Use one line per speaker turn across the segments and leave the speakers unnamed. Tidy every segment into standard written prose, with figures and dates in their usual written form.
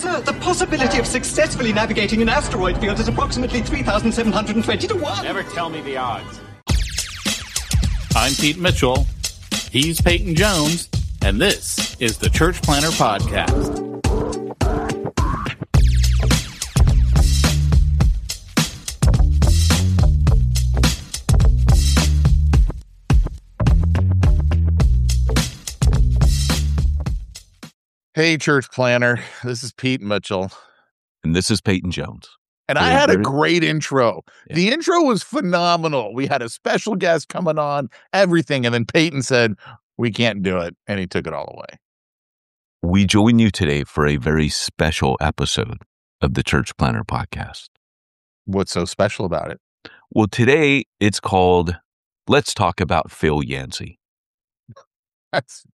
Sir, the possibility of successfully navigating an asteroid field is approximately 3,720 to 1.
Never tell me the odds.
I'm Pete Mitchell. He's Peyton Jones. And this is the Church Planter Podcast.
Hey, Church Planter. This is Pete Mitchell.
And this is Peyton Jones.
And I had a great intro. Yeah. The intro was phenomenal. We had a special guest coming on, everything. And then Peyton said, we can't do it. And he took it all away.
We join you today for a very special episode of the Church Planter Podcast.
What's so special about it?
Well, today it's called Let's Talk About Phil Yancey.
That's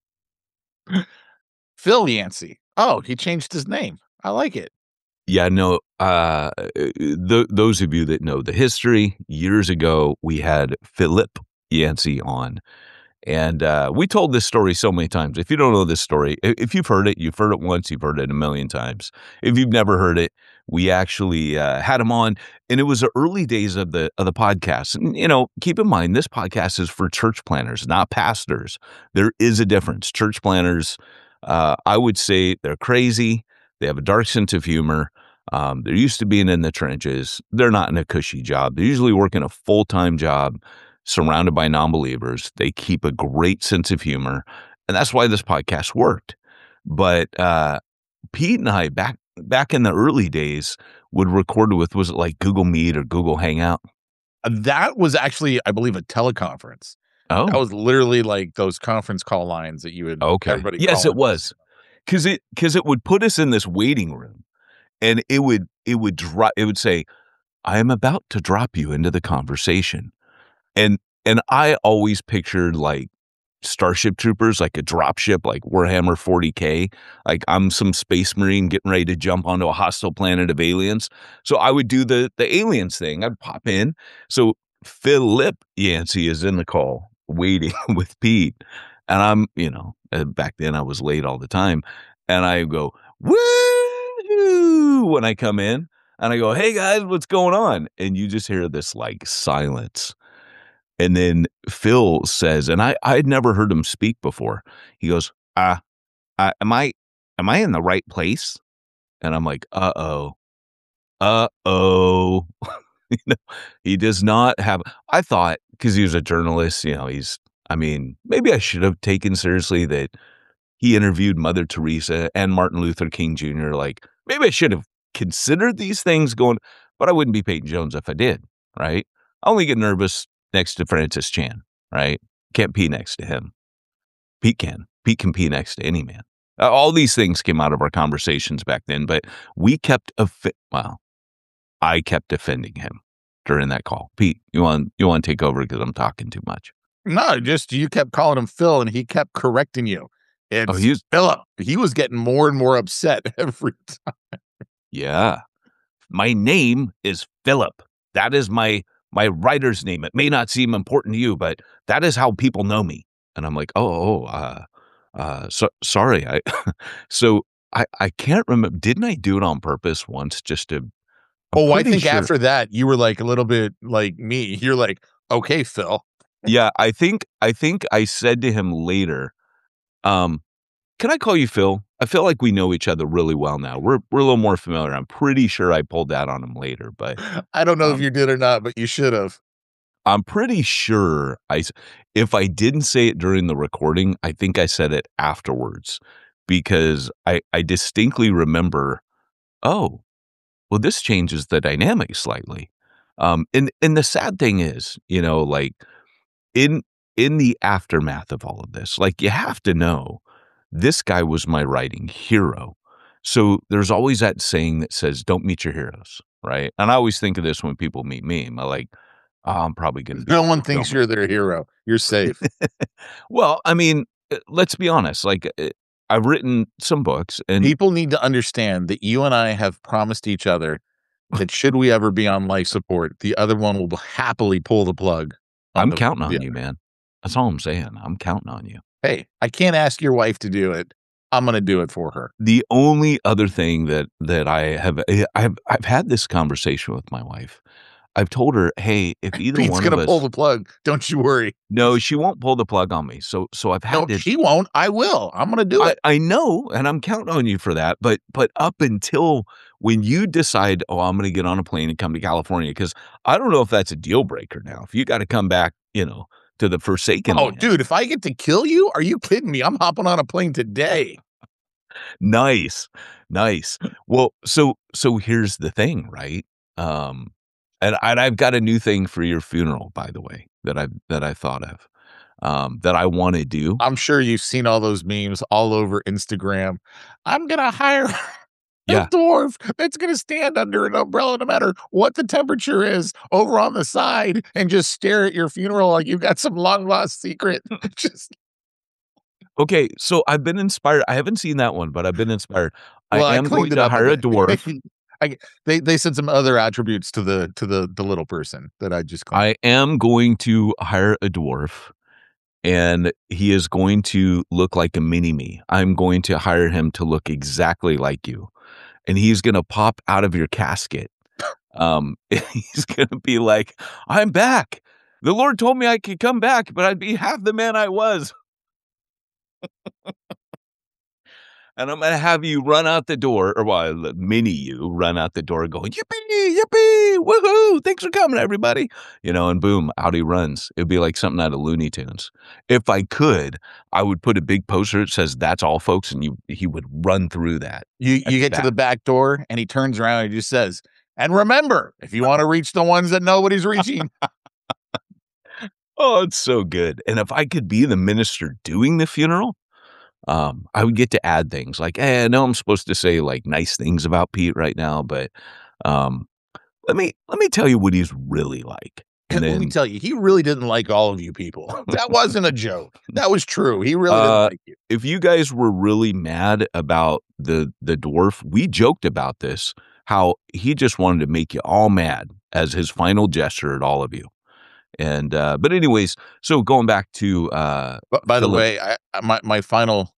Phil Yancey. Oh, he changed his name. I like it.
Yeah, no, those of you that know the history, years ago, we had Philip Yancey on. And we told this story so many times. If you don't know this story, if you've heard it once, you've heard it a million times. If you've never heard it, we actually had him on, and it was the early days of the podcast. And, you know, keep in mind, this podcast is for church planners, not pastors. There is a difference. Church planners, I would say they're crazy. They have a dark sense of humor. They're used to being in the trenches. They're not in a cushy job. They're usually working a full-time job, surrounded by non-believers. They keep a great sense of humor, and that's why this podcast worked. But Pete and I, back in the early days, would record with, was it like Google Meet or Google Hangout?
That was actually, I believe, a teleconference.
Oh,
that was literally like those conference call lines that you would.
Okay.
Everybody
yes, it was, because it would put us in this waiting room, and it would say, "I am about to drop you into the conversation." And I always pictured like Starship Troopers, like a dropship, like Warhammer 40K. Like I'm some space marine getting ready to jump onto a hostile planet of aliens. So I would do the aliens thing. I'd pop in. So Philip Yancey is in the call waiting with Pete. And I'm, back then I was late all the time. And I go, woo, when I come in. And I go, hey guys, what's going on? And you just hear this like silence. And then Phil says, and I'd never heard him speak before. He goes, am I in the right place? And I'm like, uh-oh. He does not have, I thought, because he was a journalist, maybe I should have taken seriously that he interviewed Mother Teresa and Martin Luther King Jr. Like, maybe I should have considered these things going, but I wouldn't be Peyton Jones if I did, right? I only get nervous next to Francis Chan, right? Can't pee next to him. Pete can. Pete can pee next to any man. All these things came out of our conversations back then, but we kept I kept offending him during that call. Pete, you want to take over because I'm talking too much?
No, just you kept calling him Phil, and he kept correcting you. It's Philip. He was getting more and more upset every time.
Yeah, my name is Philip. That is my writer's name. It may not seem important to you, but that is how people know me. And I'm like, sorry. I can't remember. Didn't I do it on purpose once just to?
I think after that you were like a little bit like me. You're like, okay, Phil.
Yeah, I think I said to him later, can I call you Phil? I feel like we know each other really well now. We're a little more familiar. I'm pretty sure I pulled that on him later, but
I don't know if you did or not, but you should have.
I'm pretty sure if I didn't say it during the recording, I think I said it afterwards, because I distinctly remember, oh, well, this changes the dynamic slightly. And the sad thing is, like in the aftermath of all of this, like you have to know, this guy was my writing hero. So there's always that saying that says, don't meet your heroes, right? And I always think of this when people meet me. I'm like, I'm probably going to.
No one thinks you're their hero. You're safe.
Well, I mean, let's be honest. Like, I've written some books, and
people need to understand that you and I have promised each other that should we ever be on life support, the other one will happily pull the plug.
I'm counting on you, man. That's all I'm saying. I'm counting on you.
Hey, I can't ask your wife to do it, I'm going to do it for her.
The only other thing that I've had this conversation with my wife. I've told her, hey, if either
Pete's
one
going
of
to
us,
pull the plug. Don't you worry.
no, she won't pull the plug on me. So I've had
No,
to.
she won't. I will. I'm going to do it.
I know, and I'm counting on you for that. But up until when you decide, oh, I'm going to get on a plane and come to California, because I don't know if that's a deal breaker now. If you got to come back, to the Forsaken
Oh,
land.
dude, if I get to kill you, are you kidding me? I'm hopping on a plane today.
Nice. Well, so here's the thing, right? And I've got a new thing for your funeral, by the way, that I thought of, that I want to do.
I'm sure you've seen all those memes all over Instagram. I'm going to hire a
Yeah.
dwarf that's going to stand under an umbrella no matter what the temperature is over on the side and just stare at your funeral like you've got some long lost secret. Just
Okay, so I've been inspired. I haven't seen that one, but I've been inspired.
well,
I am going
cleaned it
to
up
hire a
bit.
dwarf.
They said some other attributes to the little person that I just called.
I am going to hire a dwarf, and he is going to look like a mini me. I'm going to hire him to look exactly like you, and he's going to pop out of your casket. He's going to be like, I'm back. The Lord told me I could come back, but I'd be half the man I was. And I'm going to have you run out the door, or mini you run out the door going, yippee, yippee, woohoo, thanks for coming, everybody. And boom, out he runs. It'd be like something out of Looney Tunes. If I could, I would put a big poster that says, that's all, folks, and he would run through that.
You get to the back door, and he turns around and he just says, and remember, if you want to reach the ones that nobody's reaching.
Oh, it's so good. And if I could be the minister doing the funeral, I would get to add things like, hey, I know I'm supposed to say like nice things about Pete right now, but let me tell you what he's really like. And
let me tell you, he really didn't like all of you people. That wasn't a joke. That was true. He really didn't like you.
If you guys were really mad about the dwarf, we joked about this, how he just wanted to make you all mad as his final gesture at all of you. And but anyways, so going back to
but by the way, my final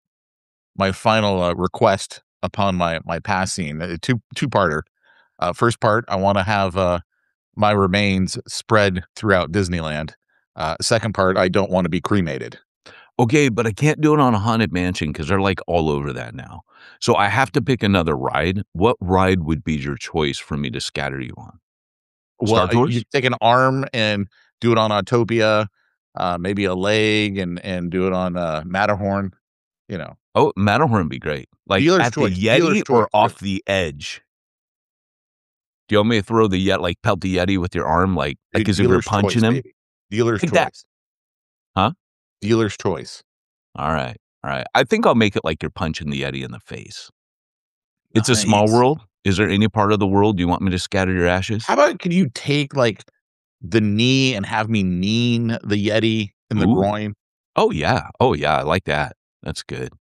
request upon my passing, a two-parter. First part, I want to have my remains spread throughout Disneyland. Second part, I don't want to be cremated.
Okay, but I can't do it on a Haunted Mansion because they're like all over that now. So I have to pick another ride. What ride would be your choice for me to scatter you on? Star Tours?
You take an arm and do it on Autopia, maybe a leg and do it on Matterhorn.
Oh, Matterhorn would be great. Like
Dealer's
at
choice.
the Yeti
Dealer's
or
choice.
off the edge? Do you want me to throw the Yeti, like pelt the Yeti with your arm, like as if you're punching
choice,
him?
Baby. Dealer's
Like
choice.
that. Huh?
Dealer's choice.
All right. I think I'll make it like you're punching the Yeti in the face. It's a small world. Is there any part of the world you want me to scatter your ashes?
How about could you take like the knee and have me kneeing the Yeti in the groin?
Oh yeah. I like that. That's good.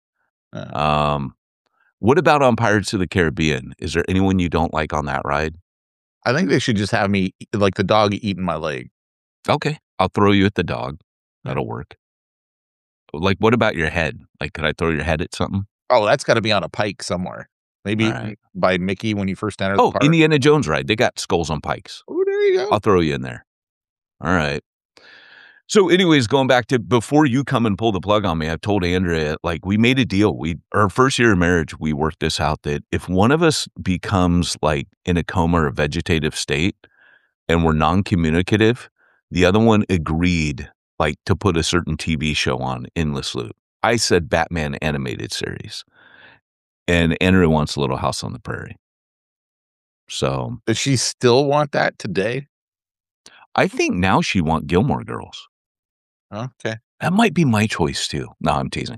What about on Pirates of the Caribbean? Is there anyone you don't like on that ride?
I think they should just have me like the dog eating my leg.
Okay. I'll throw you at the dog. That'll work. Like, what about your head? Like, could I throw your head at something?
Oh, that's got to be on a pike somewhere. Maybe by Mickey when you first enter the park.
Indiana Jones ride. They got skulls on pikes.
Oh, there you go.
I'll throw you in there. All right. So anyways, going back to before you come and pull the plug on me, I've told Andrea, like, we made a deal. Our first year of marriage, we worked this out that if one of us becomes like in a coma or a vegetative state and we're non-communicative, the other one agreed like to put a certain TV show on Endless Loop. I said Batman animated series. And Andrea wants Little House on the Prairie. So
does she still want that today?
I think now she wants Gilmore Girls.
Okay.
That might be my choice too. No, I'm teasing.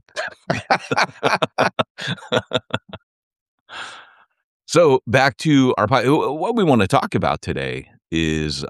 So back to our what we want to talk about today is,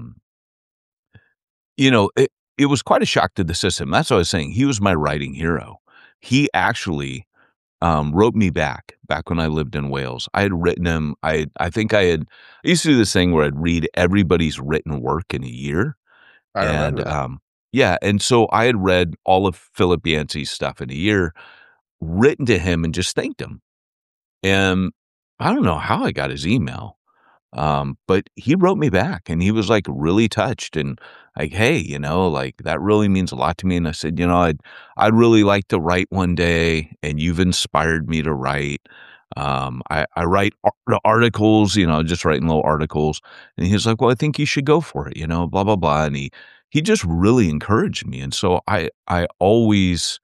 it was quite a shock to the system. That's what I was saying. He was my writing hero. He actually wrote me back when I lived in Wales. I had written him. I used to do this thing where I'd read everybody's written work in a year.
I remember that.
Yeah. And so I had read all of Philip Yancey's stuff in a year. written to him and just thanked him. And I don't know how I got his email, but he wrote me back and he was like really touched and like, hey, like that really means a lot to me. And I said, I'd really like to write one day, and you've inspired me to write. I write articles, just writing little articles. And he was like, well, I think you should go for it, blah, blah, blah. And he just really encouraged me. And so I always,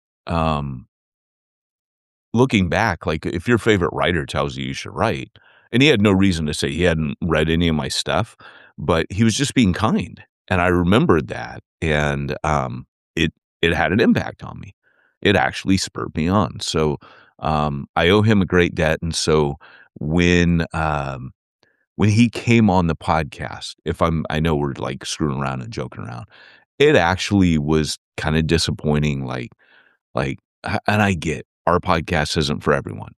looking back, like if your favorite writer tells you should write, and he had no reason to say he hadn't read any of my stuff, but he was just being kind. And I remembered that. And, it had an impact on me. It actually spurred me on. So, I owe him a great debt. And so when he came on the podcast, I know we're like screwing around and joking around, it actually was kind of disappointing. Like, and I get our podcast isn't for everyone,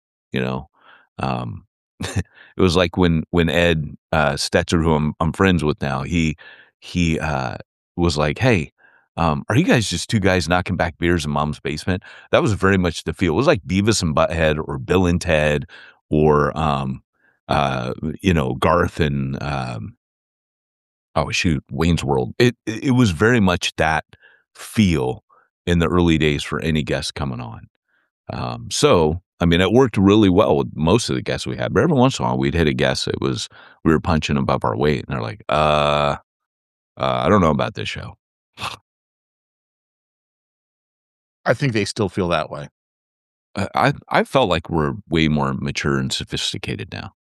it was like when Ed Stetzer, who I'm friends with now, he was like, hey, are you guys just two guys knocking back beers in mom's basement? That was very much the feel. It was like Beavis and Butthead or Bill and Ted or, Garth and, Wayne's World. It was very much that feel in the early days for any guest coming on. So, I mean, it worked really well with most of the guests we had, but every once in a while we'd hit a guest. We were punching above our weight, and they're like, I don't know about this show.
I think they still feel that way.
I felt like we're way more mature and sophisticated now.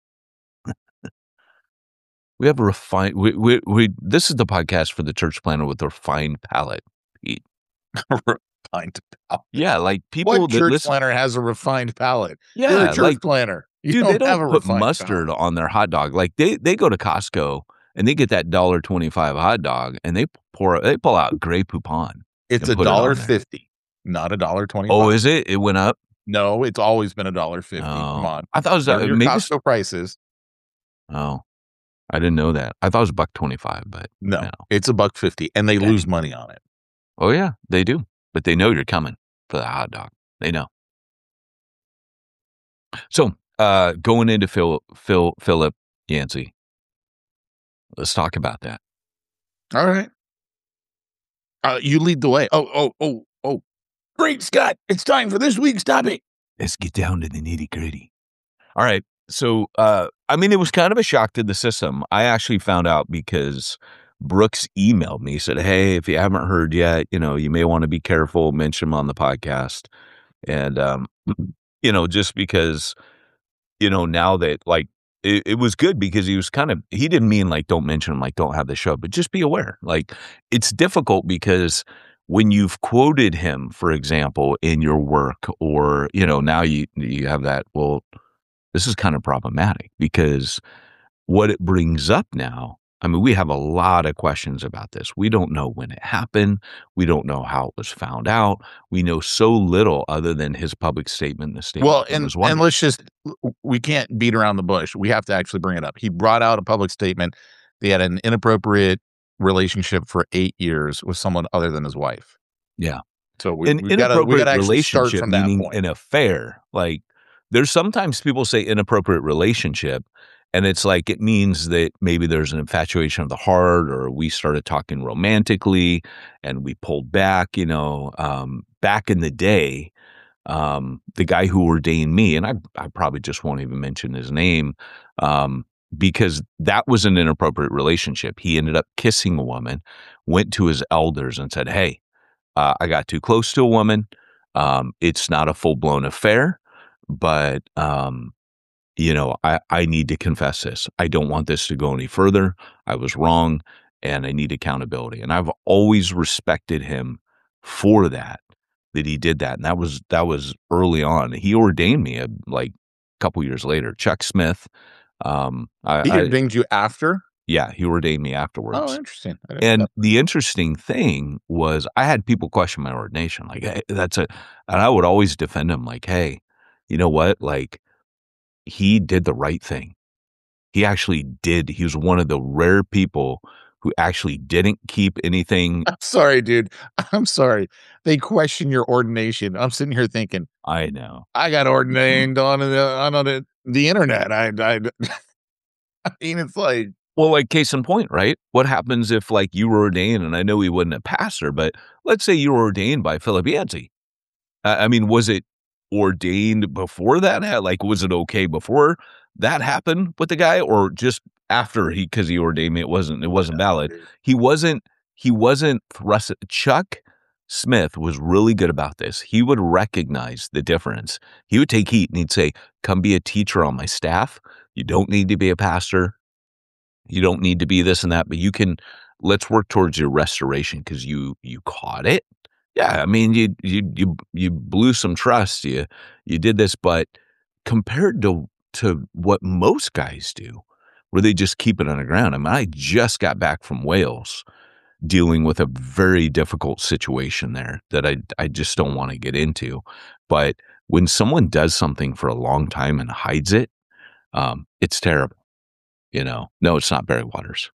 We have a refined, this is the podcast for the church planner with a refined palate, Pete.
Refined palate.
Yeah, like people
what
that
church
listen,
planner has a refined palate?
Yeah,
you're a church
like,
planner. You
dude, they
have a
don't put
refined
mustard
palate.
on their hot dog. Like they go to Costco and they get that $1.25 hot dog and they pull out Grey Poupon.
It's $1.50, not $1.25.
Oh, is it? It went up?
No, it's always been $1.50.
Oh.
Come on,
I thought it was
your
maybe
Costco prices.
Oh, I didn't know that. I thought it was $1.25, but
no, it's $1.50, and they lose money on it.
Oh yeah, they do, but they know you're coming for the hot dog. They know. So, going into Philip Yancey, let's talk about that.
All right, you lead the way. Oh! Great Scott! It's time for this week's topic.
Let's get down to the nitty gritty. All right. So, I mean, it was kind of a shock to the system. I actually found out because Brooks emailed me, said, hey, if you haven't heard yet, you may want to be careful, mention them on the podcast. And, just because, now that like, it was good because he didn't mean like, don't mention them, like don't have the show, but just be aware. Like it's difficult because when you've quoted him, for example, in your work or, now you have that, well, this is kind of problematic because what it brings up now, I mean, we have a lot of questions about this. We don't know when it happened. We don't know how it was found out. We know so little other than his public statement. The statement.
Well, and we can't beat around the bush. We have to actually bring it up. He brought out a public statement. They had an inappropriate relationship for 8 years with someone other than his wife.
Yeah.
So we got to actually start from that point.
An affair. Like there's sometimes people say inappropriate relationship. And it's like, it means that maybe there's an infatuation of the heart, or we started talking romantically and we pulled back, back in the day, the guy who ordained me, and I probably just won't even mention his name, because that was an inappropriate relationship. He ended up kissing a woman, went to his elders and said, hey, I got too close to a woman. It's not a full-blown affair, but, I need to confess this. I don't want this to go any further. I was wrong and I need accountability. And I've always respected him for that he did that. And that was early on. He ordained me like a couple years later. Chuck Smith.
He ordained you after?
Yeah, he ordained me afterwards.
Oh, interesting.
And the interesting thing was I had people question my ordination. Like, hey, and I would always defend him like, hey, you know what? Like, he did the right thing. He actually did. He was one of the rare people who actually didn't keep anything.
I'm sorry, dude. I'm sorry. They question your ordination. I'm sitting here thinking,
I know.
I got ordained on the internet. I mean, it's like,
Well, like case in point, right? What happens if like you were ordained, and I know he wasn't a pastor, but let's say you were ordained by Philip Yancey. I mean, was it ordained before that? Like, was it okay before that happened with the guy, or just after because he ordained me? It wasn't valid. He wasn't thrust. Chuck Smith was really good about this. He would recognize the difference. He would take heat and he'd say, "Come be a teacher on my staff. You don't need to be a pastor. You don't need to be this and that, but let's work towards your restoration because you caught it." Yeah, I mean, you blew some trust. You did this, but compared to what most guys do, where they just keep it underground. I mean, I just got back from Wales, dealing with a very difficult situation there that I just don't want to get into. But when someone does something for a long time and hides it, it's terrible. No, it's not Barry Waters.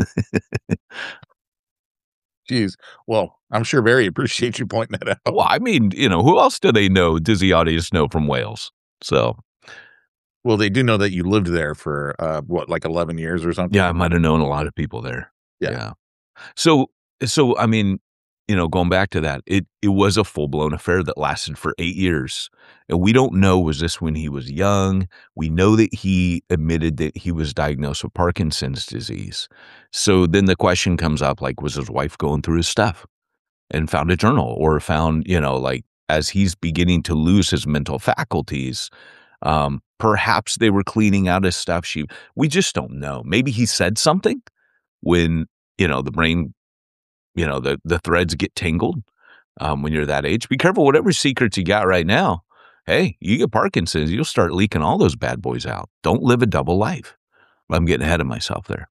geez. Well, I'm sure Barry appreciates you pointing that out.
Well, I mean, who else do they know? Does the audience know from Wales? So,
Well, they do know that you lived there for like 11 years or something.
yeah, I might have known a lot of people there.
Yeah.
So I mean, going back to that, it was a full blown affair that lasted for 8 years, and we don't know, was this when he was young? We know that he admitted that he was diagnosed with Parkinson's disease. So then the question comes up, like, was his wife going through his stuff and found a journal, or found, like, as he's beginning to lose his mental faculties, perhaps they were cleaning out his stuff. We just don't know. Maybe he said something when, the brain, the threads get tangled when you're that age. Be careful, whatever secrets you got right now. Hey, you get Parkinson's, you'll start leaking all those bad boys out. Don't live a double life. I'm getting ahead of myself there.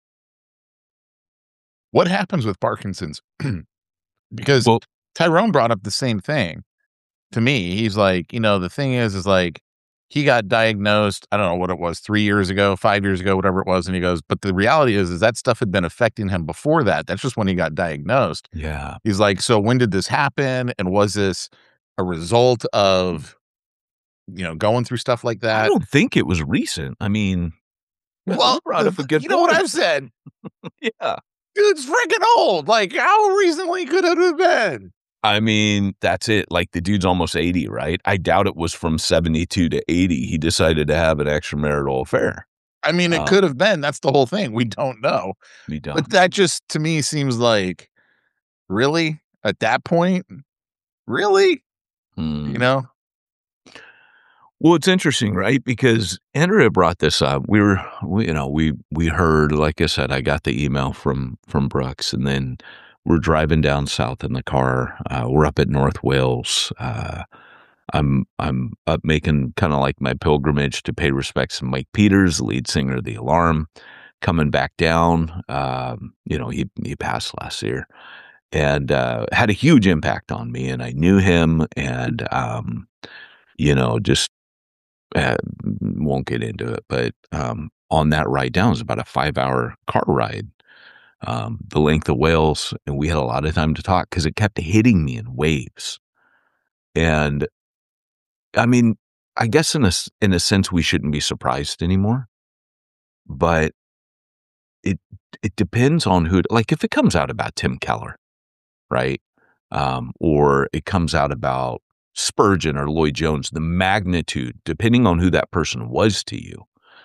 What happens with Parkinson's? Because Tyrone brought up the same thing to me. He's like, the thing is like, he got diagnosed, I don't know what it was, 3 years ago, 5 years ago, whatever it was. And he goes, but the reality is that stuff had been affecting him before that. That's just when he got diagnosed.
Yeah.
He's like, so when did this happen? And was this a result of, going through stuff like that?
I don't think it was recent. I mean,
well,
you brought up a good
you know what
point.
I've said?
Yeah.
Dude's freaking old. Like, how recently could it have been?
I mean, that's it. Like, the dude's almost 80, right? I doubt it was from 72 to 80. He decided to have an extramarital affair.
I mean, it could have been. That's the whole thing. We don't know.
We don't.
But that just, to me, seems like, really? At that point? Really?
Well, it's interesting, right? Because Andrea brought this up. We heard, like I said, I got the email from Brooks, and then we're driving down south in the car. We're up at North Wales. I'm up making kind of like my pilgrimage to pay respects to Mike Peters, lead singer of The Alarm, coming back down. He passed last year, and had a huge impact on me. And I knew him, and just won't get into it. But on that ride down, it was about a 5-hour car ride. The length of Wales, and we had a lot of time to talk because it kept hitting me in waves. And I mean, I guess in a sense, we shouldn't be surprised anymore, but it depends on who, like, if it comes out about Tim Keller, right? Or it comes out about Spurgeon or Lloyd Jones, the magnitude, depending on who that person was to you,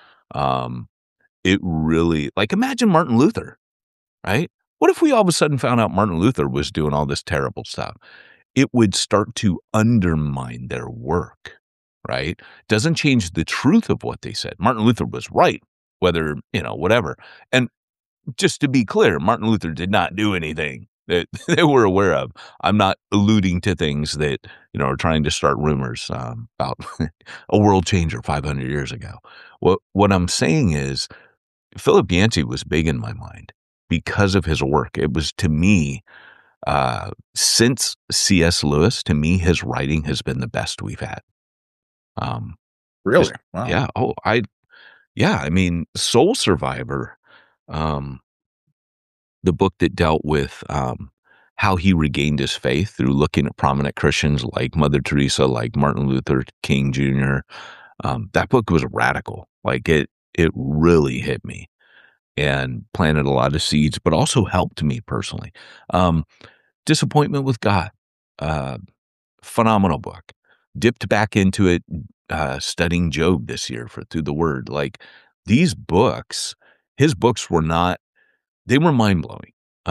it really, like, imagine Martin Luther. Right? What if we all of a sudden found out Martin Luther was doing all this terrible stuff? It would start to undermine their work, right? Doesn't change the truth of what they said. Martin Luther was right, whether, whatever. And just to be clear, Martin Luther did not do anything that they were aware of. I'm not alluding to things that, are trying to start rumors about a world changer 500 years ago. What I'm saying is Philip Yancey was big in my mind because of his work. It was, to me, since C.S. Lewis, to me, his writing has been the best we've had.
Really? Wow.
Yeah. Oh, I mean, Soul Survivor, the book that dealt with how he regained his faith through looking at prominent Christians like Mother Teresa, like Martin Luther King Jr. That book was radical. Like it really hit me and planted a lot of seeds, but also helped me personally. Disappointment with God, phenomenal book. Dipped back into it, studying Job this year through the Word. Like these books, his books were not. They were mind blowing.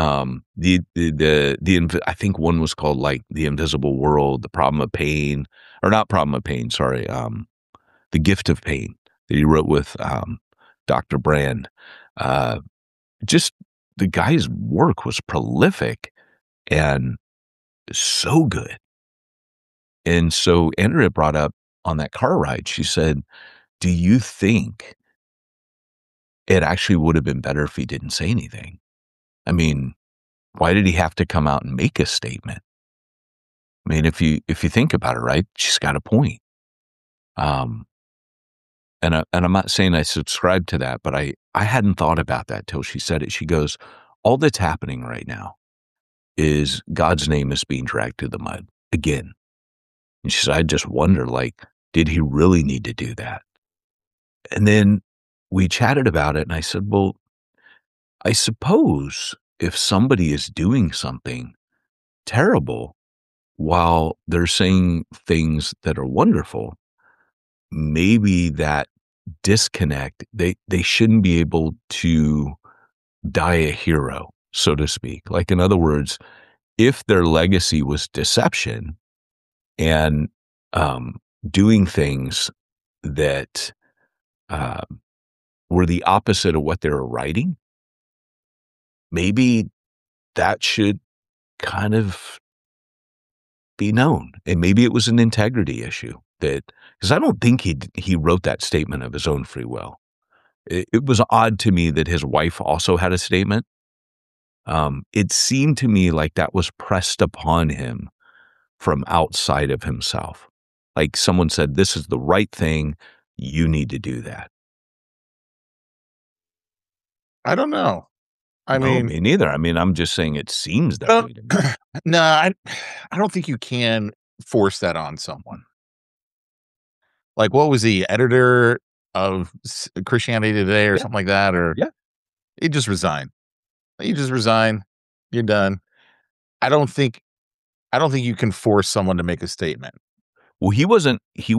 I think one was called like The Invisible World, The Problem of Pain, or not Problem of Pain. Sorry, The Gift of Pain that he wrote with Dr. Brand. Just the guy's work was prolific and so good. And so Andrea brought up on that car ride, she said, do you think it actually would have been better if he didn't say anything? I mean, why did he have to come out and make a statement? I mean, if you think about it, right, she's got a point. And I'm not saying I subscribe to that, but I hadn't thought about that till she said it. She goes, all that's happening right now is God's name is being dragged through the mud again. And she said, I just wonder, like, did he really need to do that? And then we chatted about it, and I said, well, I suppose if somebody is doing something terrible while they're saying things that are wonderful, maybe that disconnect, they shouldn't be able to die a hero, so to speak. Like, in other words, if their legacy was deception and doing things that were the opposite of what they were writing, maybe that should kind of be known. And maybe it was an integrity issue because I don't think he wrote that statement of his own free will. It was odd to me that his wife also had a statement. It seemed to me like that was pressed upon him from outside of himself. Like someone said, this is the right thing. You need to do that.
I don't know. I mean,
me neither. I mean, I'm just saying it seems that way to me.
No, I don't think you can force that on someone. Like, what was he, editor of Christianity Today or something like that? Or he just resigned. You're done. I don't think you can force someone to make a statement.
Well, he wasn't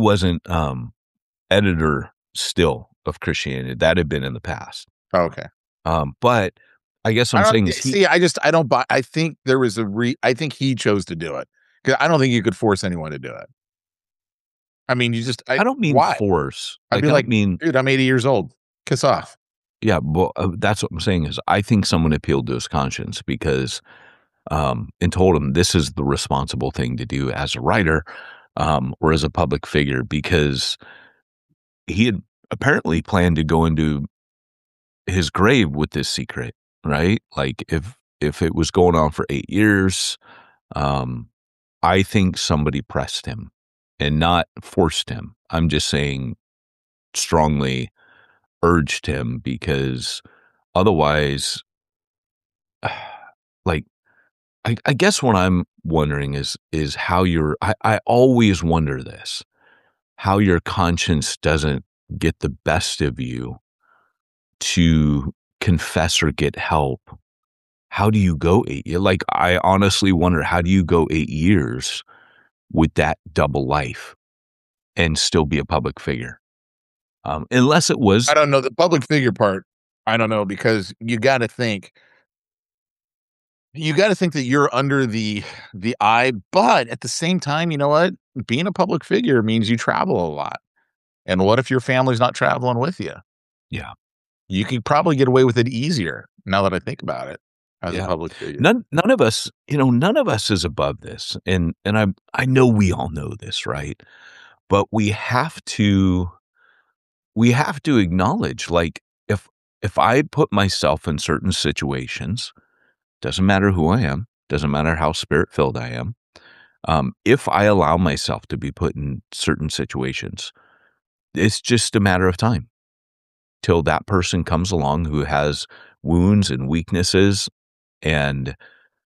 editor still of Christianity. That had been in the past.
Oh, okay.
But I guess I'm saying is
I don't buy. I think there was I think he chose to do it because I don't think you could force anyone to do it. I mean, I don't mean
why? Force.
I'd be like, dude, I'm 80 years old. Kiss off.
Yeah, well, that's what I'm saying is I think someone appealed to his conscience because and told him this is the responsible thing to do as a writer or as a public figure, because he had apparently planned to go into his grave with this secret, right? Like if it was going on for 8 years, I think somebody pressed him and not forced him. I'm just saying strongly urged him, because otherwise, like, I guess what I'm wondering is how I always wonder this, how your conscience doesn't get the best of you to confess or get help. How do you go 8 years? Like, I honestly wonder, how do you go 8 years with that double life and still be a public figure? Unless it was,
I don't know the public figure part. I don't know, because you got to think that you're under the eye, but at the same time, you know what? Being a public figure means you travel a lot. And what if your family's not traveling with you?
Yeah.
You could probably get away with it easier, now that I think about it, as a public figure.
None of us is above this. And I know we all know this, right? But we have to acknowledge, like, if I put myself in certain situations, doesn't matter who I am, doesn't matter how spirit-filled I am, if I allow myself to be put in certain situations, it's just a matter of time till that person comes along who has wounds and weaknesses and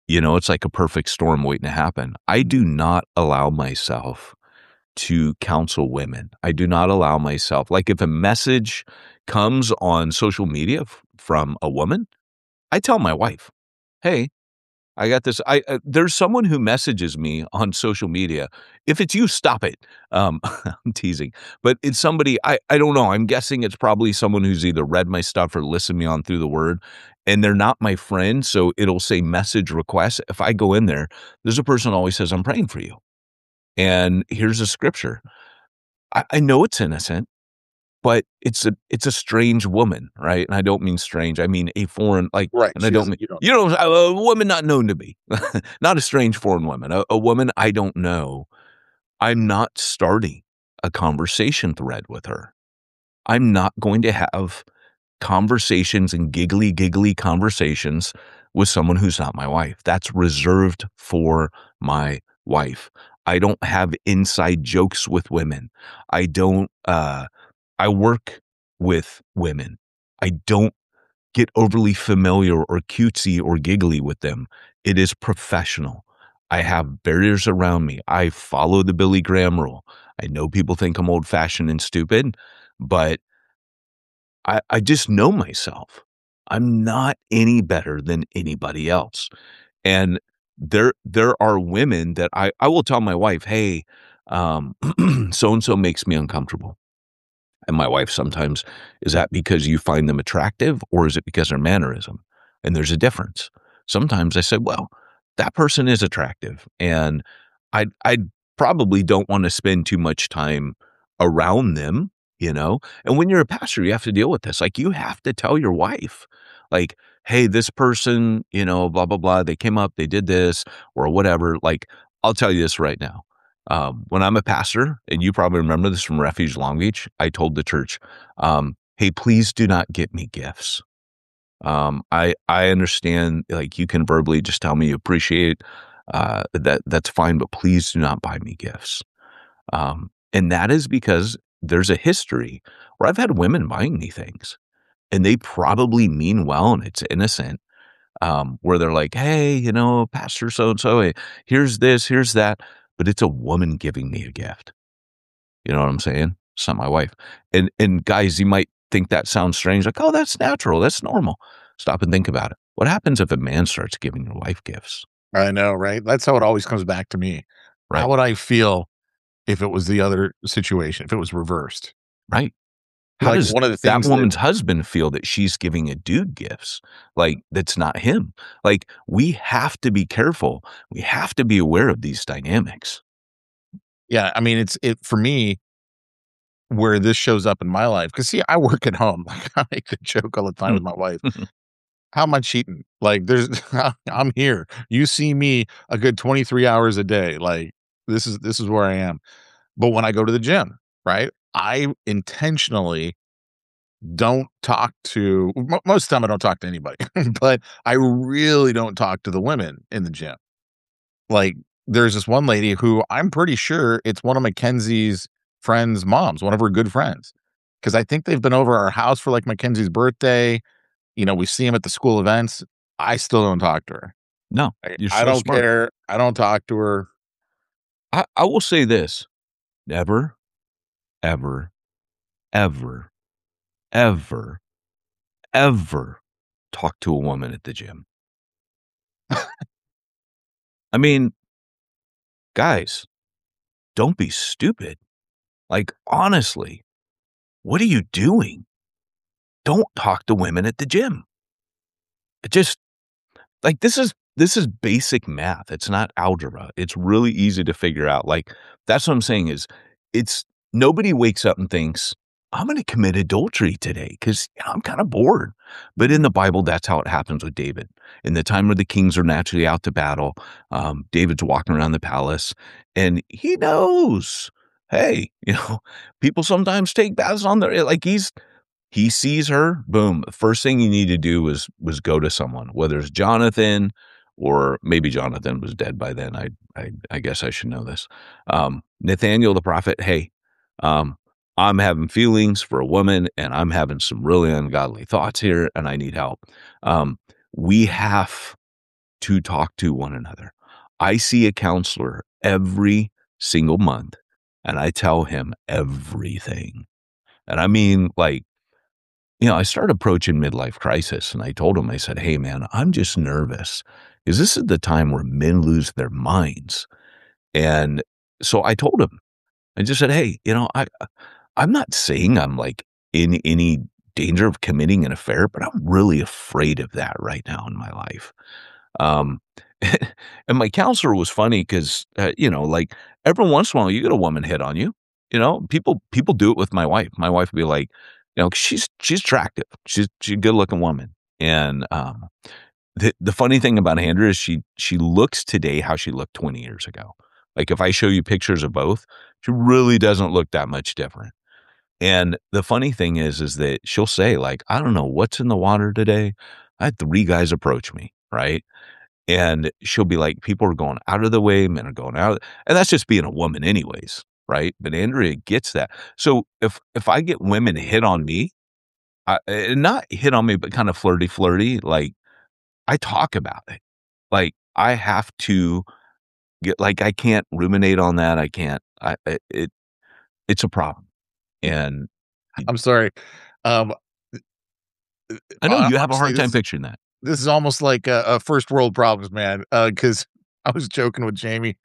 it's like a perfect storm waiting to happen. I do not allow myself to counsel women. I do not allow myself, like if a message comes on social media from a woman, I tell my wife, hey, I got this. There's someone who messages me on social media. If it's you, stop it. I'm teasing, but it's somebody, I don't know. I'm guessing it's probably someone who's either read my stuff or listened me on through the word, and they're not my friend. So it'll say message request. If I go in there, there's a person who always says, I'm praying for you. And here's a scripture. I know it's innocent, but it's a strange woman, right? And I don't mean strange. I mean a foreign, like,
Right.
and I don't mean, a woman not known to me, not a strange foreign woman, a woman I don't know. I'm not starting a conversation thread with her. I'm not going to have conversations and giggly conversations with someone who's not my wife. That's reserved for my wife. I don't have inside jokes with women. I don't, I work with women. I don't get overly familiar or cutesy or giggly with them. It is professional. I have barriers around me. I follow the Billy Graham rule. I know people think I'm old fashioned and stupid, but I just know myself. I'm not any better than anybody else. And there are women that I will tell my wife, hey, so-and-so makes me uncomfortable. And my wife sometimes, is that because you find them attractive or is it because of their mannerism? And there's a difference. Sometimes I say, well, that person is attractive and I probably don't want to spend too much time around them, And when you're a pastor, you have to deal with this. Like you have to tell your wife, like, hey, this person, blah, blah, blah, they came up, they did this or whatever. Like, I'll tell you this right now. When I'm a pastor, and you probably remember this from Refuge Long Beach, I told the church, hey, please do not get me gifts. I understand, like you can verbally just tell me you appreciate that's fine, but please do not buy me gifts. And that is because there's a history where I've had women buying me things, and they probably mean well, and it's innocent. Where they're like, hey, Pastor so-and-so, hey, here's this, here's that. But it's a woman giving me a gift. You know what I'm saying? It's not my wife. And guys, you might think that sounds strange. Like, oh, that's natural. That's normal. Stop and think about it. What happens if a man starts giving your wife gifts?
I know, right? That's how it always comes back to me.
Right.
How would I feel if it was the other situation, if it was reversed?
Right. How
Like
does
one of the things
that woman's husband feel that she's giving a dude gifts? Like, that's not him. Like, we have to be careful. We have to be aware of these dynamics.
Yeah, I mean, it for me, where this shows up in my life, because see, I work at home. Like I make the joke all the time with my wife. How am I cheating? Like there's I'm here. You see me a good 23 hours a day. Like this is where I am. But when I go to the gym, right? I intentionally don't talk to most of the time I don't talk to anybody, but I really don't talk to the women in the gym. Like there's this one lady who I'm pretty sure it's one of Mackenzie's friends' moms, one of her good friends. Cause I think they've been over our house for like Mackenzie's birthday. We see him at the school events. I still don't talk to her.
No,
I don't care. I don't talk to her.
I will say this. Never, ever, ever, ever, ever talk to a woman at the gym. I mean, guys, don't be stupid. Like, honestly, what are you doing? Don't talk to women at the gym. It just, like, this is basic math. It's not algebra. It's really easy to figure out. Like, that's what I'm saying is nobody wakes up and thinks, I'm going to commit adultery today because I'm kind of bored. But in the Bible, that's how it happens with David. In the time where the kings are naturally out to battle, David's walking around the palace and he knows, hey, people sometimes take baths on their, like he sees her, boom. First thing you need to do was go to someone, whether it's Jonathan or maybe Jonathan was dead by then. I guess I should know this. Nathaniel the prophet, hey, I'm having feelings for a woman and I'm having some really ungodly thoughts here and I need help. We have to talk to one another. I see a counselor every single month, and I tell him everything. And I mean, like, I started approaching midlife crisis, and I told him, I said, hey, man, I'm just nervous because this is the time where men lose their minds. And so I told him, I just said, hey, I'm not saying I'm like in any danger of committing an affair, but I'm really afraid of that right now in my life. Um, and my counselor was funny because, like every once in a while you get a woman hit on you. People do it with my wife. My wife would be like, she's attractive. She's a good looking woman. And the funny thing about Andrea is she looks today how she looked 20 years ago. Like if I show you pictures of both, she really doesn't look that much different. And the funny thing is that she'll say like, I don't know what's in the water today. I had 3 guys approach me, right? And she'll be like, people are going out of the way, men are going out. And that's just being a woman anyways, right? But Andrea gets that. So if I get women hit on me, not hit on me, but kind of flirty, like I talk about it. Like I have to get, like, I can't ruminate on that. I can't, it's a problem. And
I'm sorry. I
know you have a hard time picturing that.
This is almost like a first world problems, man. Because I was joking with Jamie.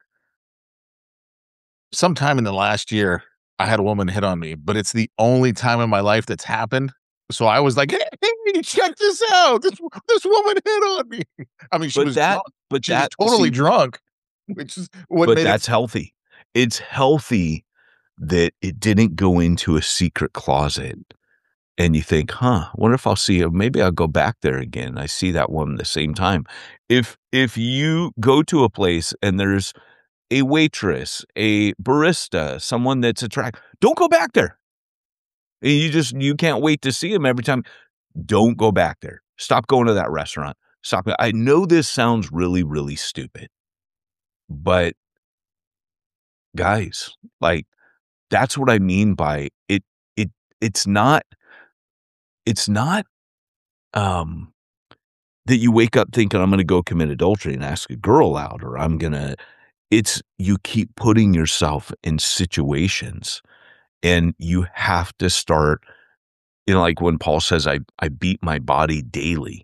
Sometime in the last year, I had a woman hit on me, but it's the only time in my life that's happened. So I was like, "Hey, check this out! This woman hit on me." I mean, she was totally drunk, which is what.
But that's healthy. It's healthy that it didn't go into a secret closet. And you think, wonder if I'll see her. Maybe I'll go back there again. I see that woman the same time. If you go to a place and there's a waitress, a barista, someone that's attractive, don't go back there. And you can't wait to see them every time. Don't go back there. Stop going to that restaurant. Stop. I know this sounds really, really stupid, but guys, like, that's what I mean by it. It's not that you wake up thinking I'm going to go commit adultery and ask a girl out, or it's you keep putting yourself in situations, and you have to start, like when Paul says, I beat my body daily.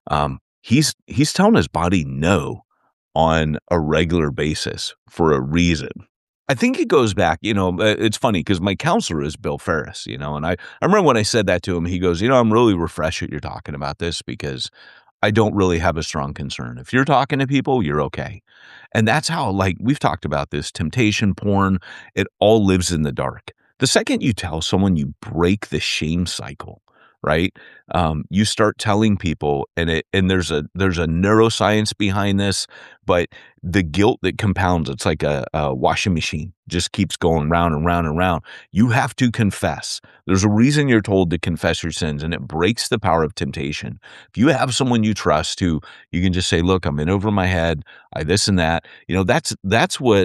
He's telling his body no on a regular basis for a reason. I think it goes back, it's funny because my counselor is Bill Ferriss, and I remember when I said that to him, he goes, I'm really refreshed that you're talking about this because I don't really have a strong concern. If you're talking to people, you're okay. And that's how, like, we've talked about this temptation porn. It all lives in the dark. The second you tell someone, you break the shame cycle, right? You start telling people, and there's a neuroscience behind this, but the guilt that compounds, it's like a washing machine, just keeps going round and round and round. You have to confess. There's a reason you're told to confess your sins, and it breaks the power of temptation. If you have someone you trust who you can just say, look, I'm in over my head, I this and that, that's what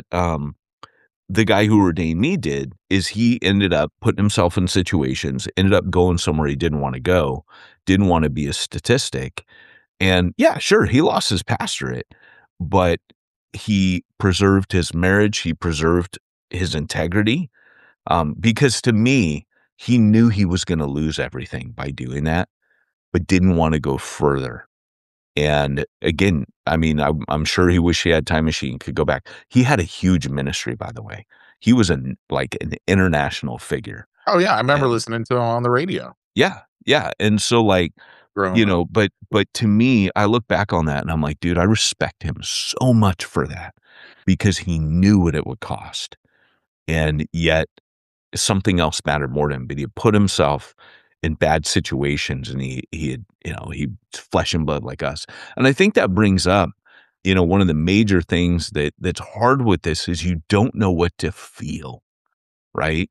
the guy who ordained me did. Is he ended up putting himself in situations, ended up going somewhere he didn't want to go, didn't want to be a statistic. And yeah, sure, he lost his pastorate, but he preserved his marriage. He preserved his integrity. Because to me, he knew he was going to lose everything by doing that, but didn't want to go further. And again, I mean, I'm sure he wished he had time machine, could go back. He had a huge ministry, by the way. He was an international figure.
Oh yeah, I remember listening to him on the radio.
Yeah, yeah. And so, like, but to me, I look back on that and I'm like, dude, I respect him so much for that because he knew what it would cost, and yet something else mattered more to him. But he put himself in bad situations, and he's flesh and blood like us. And I think that brings up, one of the major things that's hard with this is you don't know what to feel, right?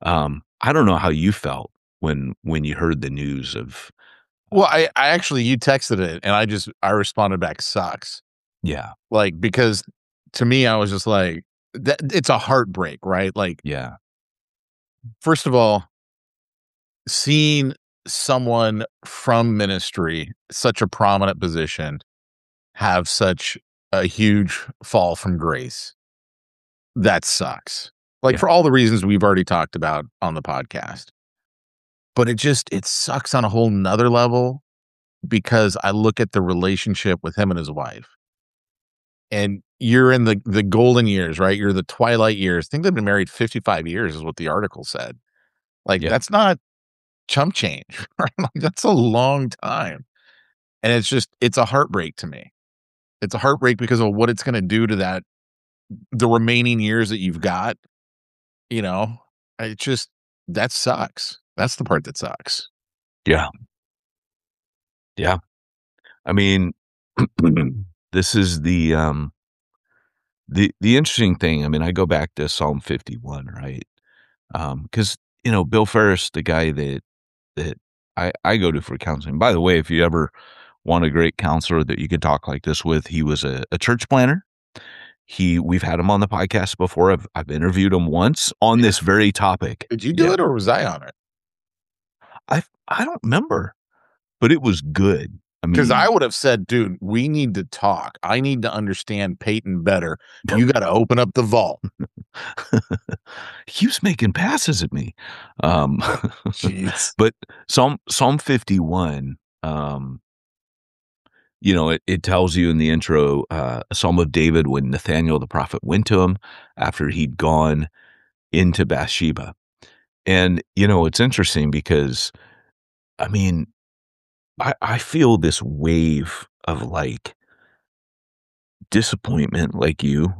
I don't know how you felt when you heard the news of.
Well, I actually, you texted it, and I responded back, sucks.
Yeah.
Like, because to me, I was just like, it's a heartbreak, right? Like,
yeah.
First of all, seeing someone from ministry, such a prominent position, have such a huge fall from grace. That sucks. Like, for all the reasons we've already talked about on the podcast. But it sucks on a whole nother level, because I look at the relationship with him and his wife. And you're in the golden years, right? You're the twilight years. I think they've been married 55 years is what the article said. Like, that's not chump change, right? Like, that's a long time. And it's a heartbreak to me. It's a heartbreak because of what it's going to do to the remaining years that you've got. That sucks. That's the part that sucks.
Yeah. Yeah. I mean, this is the interesting thing. I mean, I go back to Psalm 51, right? Because, Bill Ferriss, the guy that I go to for counseling. By the way, if you ever want a great counselor that you can talk like this with, he was a church planner. We've had him on the podcast before. I've interviewed him once on this very topic.
Did you do it, or was I on it?
I don't remember, but it was good. I mean,
because I would have said, dude, we need to talk. I need to understand Peyton better. You got to open up the vault.
He was making passes at me.
Jeez.
But Psalm 51, it tells you in the intro, a Psalm of David when Nathaniel the prophet went to him after he'd gone into Bathsheba. And, it's interesting because, I mean, I feel this wave of like disappointment, like you,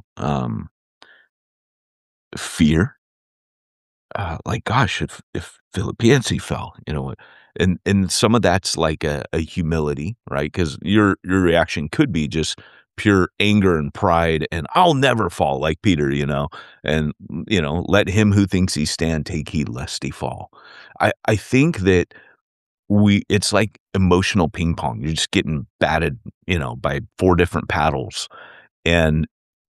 fear, like, gosh, if Philip Yancey fell, and some of that's like a humility, right? Because your reaction could be just pure anger and pride, and I'll never fall like Peter, and let him who thinks he stand take heed lest he fall. I think that it's like emotional ping pong. You're just getting batted, by 4 different paddles, and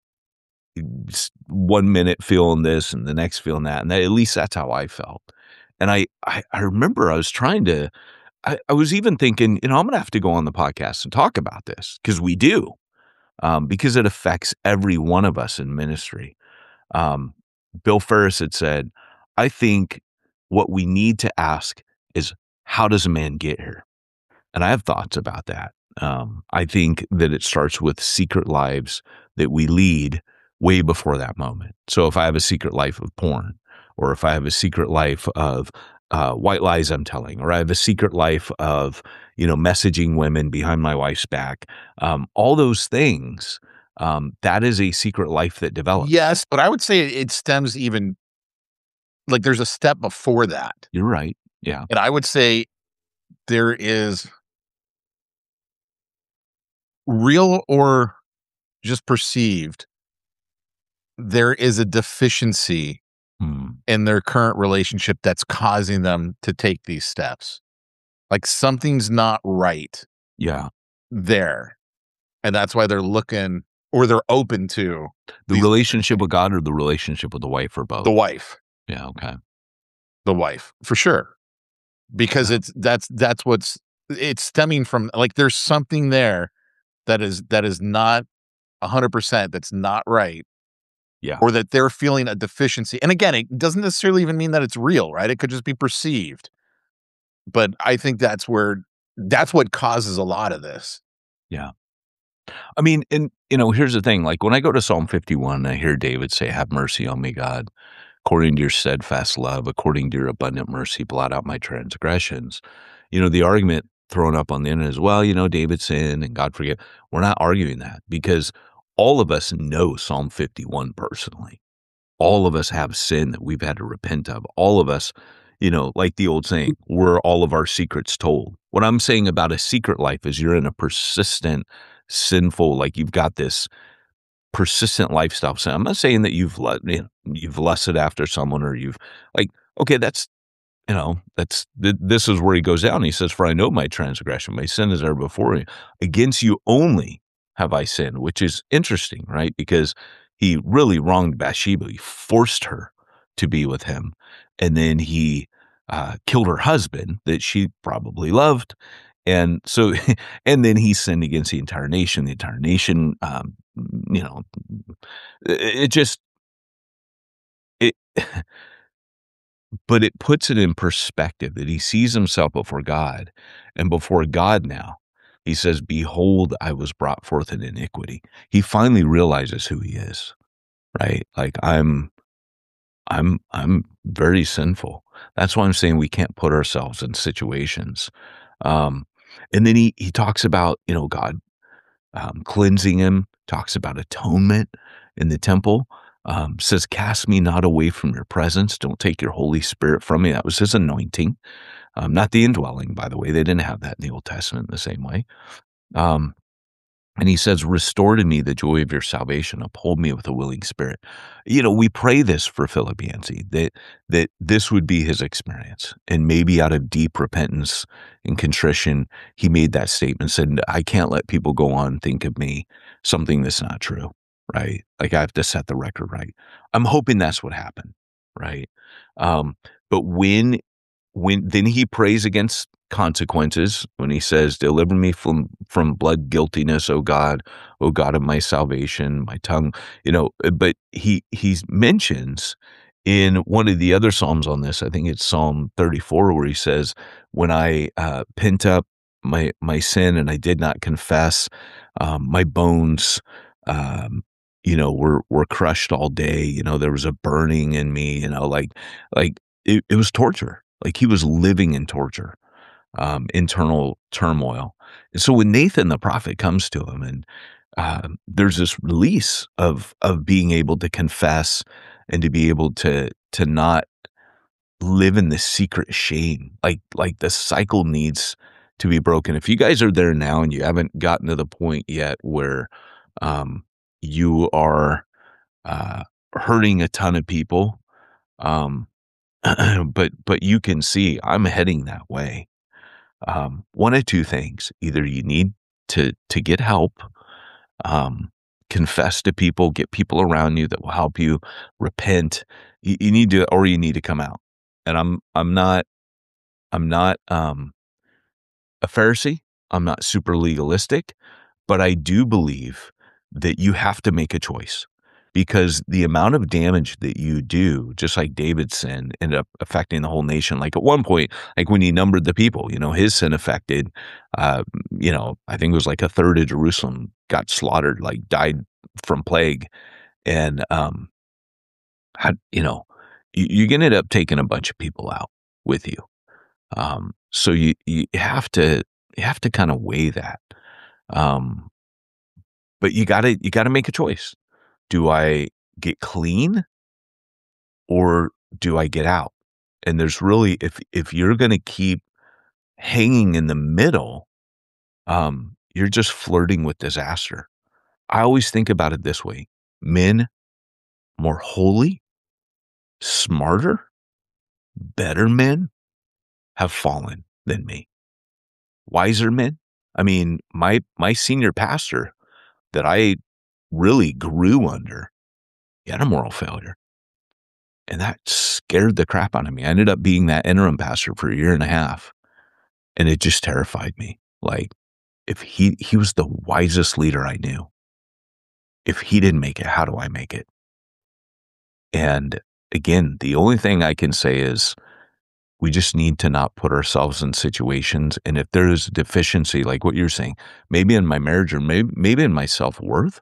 1 minute feeling this and the next feeling that. And at least that's how I felt. And I remember I was trying to, I was even thinking, I'm going to have to go on the podcast and talk about this, because we do, because it affects every one of us in ministry. Bill Ferriss had said, I think what we need to ask is, how does a man get here? And I have thoughts about that. I think that it starts with secret lives that we lead way before that moment. So if I have a secret life of porn, or if I have a secret life of white lies I'm telling, or I have a secret life of, messaging women behind my wife's back, all those things, that is a secret life that develops.
Yes, but I would say it stems even, like, there's a step before that.
You're right. Yeah.
And I would say there is real or just perceived, there is a deficiency in their current relationship that's causing them to take these steps. Like, something's not right.
Yeah.
There. And that's why they're looking, or they're open to
the relationship with God, or the relationship with the wife, or both.
The wife.
Yeah. Okay.
The wife, for sure. Because that's what's stemming from. Like, there's something there that is not 100%, that's not right.
Yeah.
Or that they're feeling a deficiency. And again, it doesn't necessarily even mean that it's real, right? It could just be perceived. But I think that's what causes a lot of this.
Yeah. I mean, and here's the thing, like, when I go to Psalm 51, I hear David say, have mercy on me, God, according to your steadfast love, according to your abundant mercy, blot out my transgressions. The argument thrown up on the internet is, well, David sinned and God forgive. We're not arguing that, because all of us know Psalm 51 personally. All of us have sin that we've had to repent of. All of us, like the old saying, we're all of our secrets told. What I'm saying about a secret life is you're in a persistent, sinful, like, you've got this persistent lifestyle. So I'm not saying that you've lusted after someone, or you've, like, okay, that's, this is where he goes down. He says, for I know my transgression, my sin is there before me. Against you only have I sinned, which is interesting, right? Because he really wronged Bathsheba. He forced her to be with him. And then he killed her husband that she probably loved. And so, and then he sinned against the entire nation. The entire nation, it just it. But it puts it in perspective that he sees himself before God, and before God now, he says, "Behold, I was brought forth in iniquity." He finally realizes who he is, right? Like I'm very sinful. That's why I'm saying we can't put ourselves in situations. And then he talks about, God cleansing him, talks about atonement in the temple, says, "Cast me not away from your presence. Don't take your Holy Spirit from me." That was his anointing, not the indwelling, by the way. They didn't have that in the Old Testament the same way. And he says, "Restore to me the joy of your salvation. Uphold me with a willing spirit." We pray this for Philip Yancey, that this would be his experience. And maybe out of deep repentance and contrition, he made that statement, said, "I can't let people go on and think of me something that's not true," right? Like I have to set the record right. I'm hoping that's what happened, right? But when then he prays against consequences when he says, "Deliver me from blood guiltiness, O God of my salvation, my tongue," but he mentions in one of the other Psalms on this, I think it's Psalm 34, where he says, "When I pent up my sin and I did not confess, my bones, were crushed all day. There was a burning in me, like it was torture. Like he was living in torture, internal turmoil." And so when Nathan the prophet comes to him, and there's this release of being able to confess and to be able to not live in this secret shame, like the cycle needs to be broken. If you guys are there now and you haven't gotten to the point yet where you are hurting a ton of people, but you can see I'm heading that way. One of two things: either you need to get help, confess to people, get people around you that will help you repent. You need to, or you need to come out. And I'm not a Pharisee. I'm not super legalistic, but I do believe that you have to make a choice, because the amount of damage that you do, just like David's sin ended up affecting the whole nation. Like at one point, like when he numbered the people, his sin affected, I think it was like a third of Jerusalem got slaughtered, like died from plague. And, you can end up taking a bunch of people out with you. So you have to kind of weigh that. But you gotta make a choice. Do I get clean or do I get out? And there's really, if you're going to keep hanging in the middle, you're just flirting with disaster. I always think about it this way: men more holy, smarter, better men have fallen than me. Wiser men. I mean, my senior pastor that I really grew under, he had a moral failure. And that scared the crap out of me. I ended up being that interim pastor for a year and a half. And it just terrified me. Like, if he was the wisest leader I knew. If he didn't make it, how do I make it? And again, the only thing I can say is we just need to not put ourselves in situations. And if there is a deficiency, like what you're saying, maybe in my marriage or maybe in my self-worth,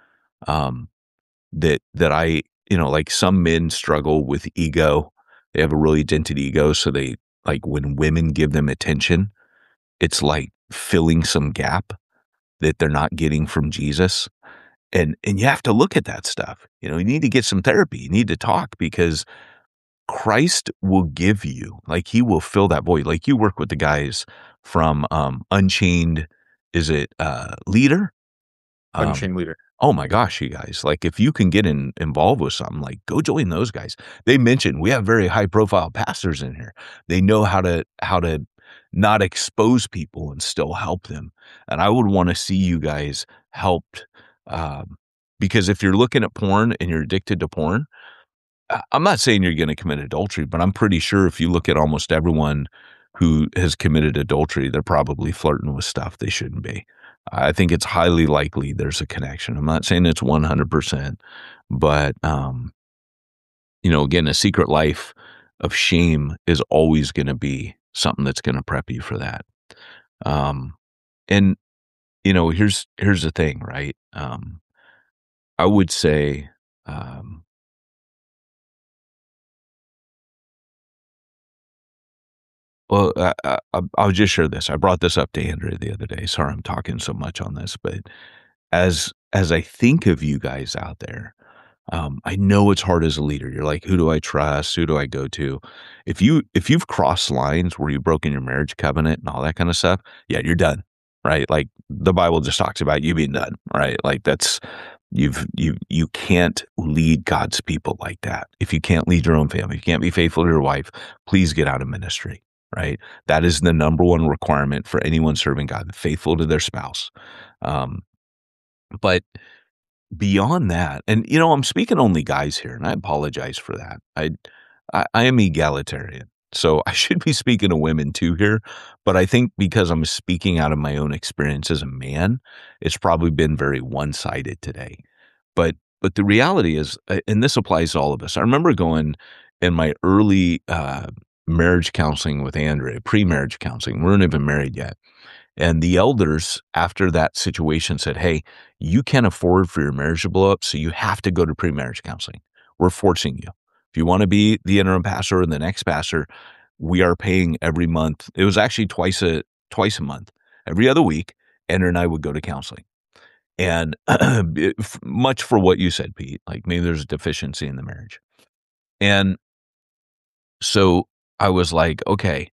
that I, like some men struggle with ego. They have a really dented ego. So they, like, when women give them attention, it's like filling some gap that they're not getting from Jesus. And you have to look at that stuff. You need to get some therapy. You need to talk, because Christ will give you, like, he will fill that void. Like, you work with the guys from Unchained, is it Leader?
Unchained Leader.
Oh my gosh, you guys, like, if you can get involved with something, like, go join those guys. They mentioned we have very high profile pastors in here. They know how to not expose people and still help them. And I would want to see you guys helped, because if you're looking at porn and you're addicted to porn, I'm not saying you're going to commit adultery, but I'm pretty sure if you look at almost everyone who has committed adultery, they're probably flirting with stuff they shouldn't be. I think it's highly likely there's a connection. I'm not saying it's 100%, but, again, a secret life of shame is always going to be something that's going to prep you for that. And, here's the thing, right? I would say, well, I'll just share this. I brought this up to Andrea the other day. Sorry, I'm talking so much on this, but as I think of you guys out there, I know it's hard as a leader. You're like, who do I trust? Who do I go to? If you've crossed lines where you've broken your marriage covenant and all that kind of stuff, yeah, you're done, right? Like the Bible just talks about you being done, right? Like that's you can't lead God's people like that. If you can't lead your own family, if you can't be faithful to your wife, please get out of ministry. Right? That is the number one requirement for anyone serving God, faithful to their spouse. But beyond that, and I'm speaking only guys here, and I apologize for that. I am egalitarian, so I should be speaking to women too here. But I think because I'm speaking out of my own experience as a man, it's probably been very one-sided today. But the reality is, and this applies to all of us. I remember going in my early marriage counseling with Andrea, pre-marriage counseling. We weren't even married yet. And the elders, after that situation, said, hey, you can't afford for your marriage to blow up, so you have to go to pre-marriage counseling. We're forcing you. If you want to be the interim pastor or the next pastor, we are paying every month. It was actually twice a month. Every other week, Andrea and I would go to counseling. And much for what you said, Pete, like maybe there's a deficiency in the marriage. And so I was like, okay,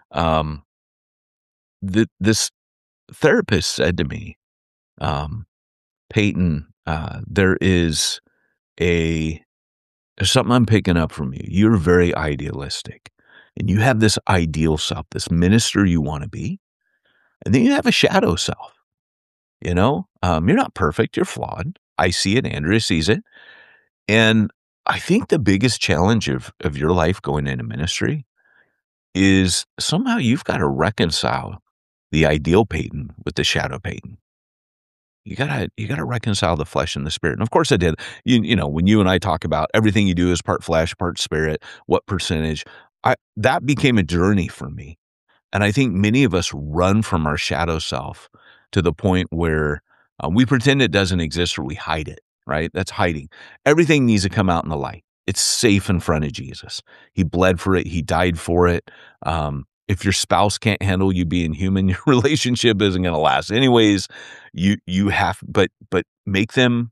this therapist said to me, Peyton, there's something I'm picking up from you. You're very idealistic and you have this ideal self, this minister you want to be. And then you have a shadow self, you're not perfect. You're flawed. I see it. Andrea sees it. And I think the biggest challenge of your life going into ministry is somehow you've got to reconcile the ideal Peyton with the shadow Peyton. You gotta reconcile the flesh and the spirit. And of course I did. When you and I talk about everything you do is part flesh, part spirit, what percentage, that became a journey for me. And I think many of us run from our shadow self to the point where we pretend it doesn't exist or we hide it, right? That's hiding. Everything needs to come out in the light. It's safe in front of Jesus. He bled for it. He died for it. If your spouse can't handle you being human, your relationship isn't going to last. Anyways, you have, but make them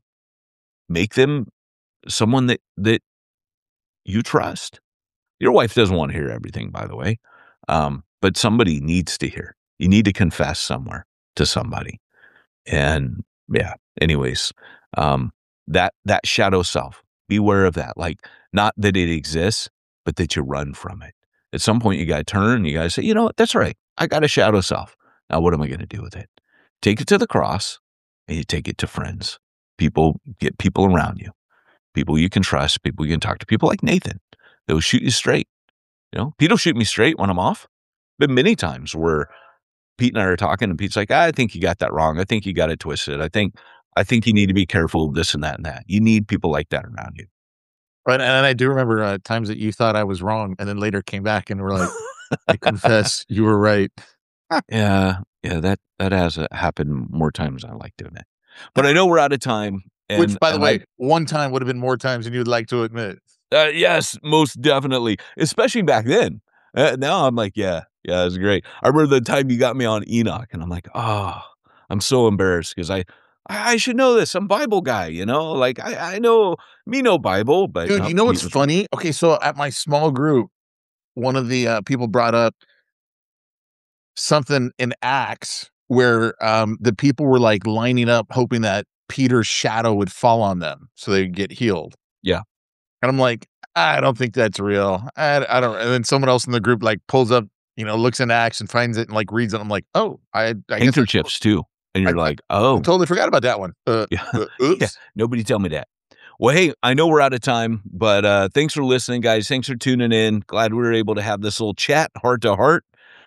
someone that you trust. Your wife doesn't want to hear everything, by the way, but somebody needs to hear. You need to confess somewhere to somebody, and yeah. Anyways, that shadow self. Beware of that. Like, not that it exists, but that you run from it. At some point, you got to turn. You got to say, you know what? That's right. I got a shadow self. Now, what am I going to do with it? Take it to the cross, and you take it to friends. Get people around you. People you can trust. People you can talk to. People like Nathan. They'll shoot you straight. Pete will shoot me straight when I'm off. But many times where Pete and I are talking, and Pete's like, I think you got that wrong. I think you got it twisted. I think you need to be careful of this and that and that. You need people like that around you.
Right. And I do remember times that you thought I was wrong and then later came back and were like, I confess you were right.
Yeah. That has happened more times than I like doing it. But I know we're out of time.
Which, by the way, one time would have been more times than you'd like to admit.
Yes, most definitely. Especially back then. Now I'm like, yeah, it's great. I remember the time you got me on Enoch and I'm like, I'm so embarrassed because I should know this. I'm Bible guy, like I know me no Bible, but
dude, you know what's funny? Okay, so at my small group, one of the people brought up something in Acts where the people were like lining up, hoping that Peter's shadow would fall on them so they would get healed.
Yeah,
and I'm like, I don't think that's real. I don't. And then someone else in the group like pulls up, looks in Acts and finds it and like reads it. I'm like, oh, I
handkerchiefs too. And you're like, oh.
I totally forgot about that one.
Oops. Yeah, nobody tell me that. Well, hey, I know we're out of time, but thanks for listening, guys. Thanks for tuning in. Glad we were able to have this little chat, heart to heart.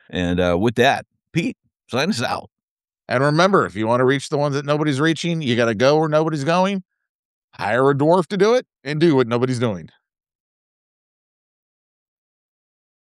And with that, Pete, sign us out.
And remember, if you want to reach the ones that nobody's reaching, you got to go where nobody's going. Hire a dwarf to do it and do what nobody's doing.